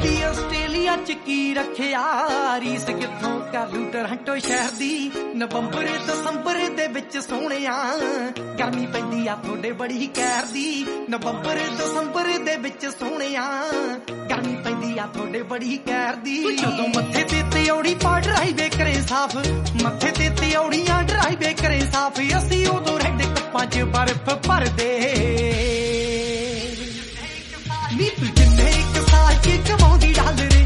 Australia ਚ ਕੀ ਰੱਖਿਆ ਰੀਸ ਕਿੱਥੋਂ ਕਾਲੂ ਟੋਰਾਂਟੋ ਸ਼ਹਿਰ ਦੀ ਨਵੰਬਰ ਦਸੰਬਰ ਦੇ ਵਿੱਚ ਸੋਹਣਿਆ ਗਰਮੀ ਪੈਂਦੀ ਆ ਤੁਹਾਡੇ ਬੜੀ ਕਹਿਰ ਦੀ ਨਵੰਬਰ ਦਸੰਬਰ ਦੇ ਵਿੱਚ ਸੋਹਣਿਆ ਗਰਮੀ ਪੈਂਦੀ ਆ ਤੁਹਾਡੇ ਬੜੀ ਕਹਿਰ ਦੀ ਜਦੋਂ ਮੱਥੇ ਤੇ ਤਿਉੜੀ ਪਾ ਡਰਾਈਵੇ ਕਰੇ ਸਾਫ ਮੱਥੇ ਤੇ ਤਿਉੜੀਆਂ ਡਰਾਈਵੇ ਕਰੇ ਸਾਫ ਅਸੀਂ ਉਦੋਂ ਰੈੱਡ ਕੱਪਾਂ 'ਚ ਬਰਫ਼ ਭਰਦੇ ਨੀ ਤੂੰ ਜਿੰਨੇ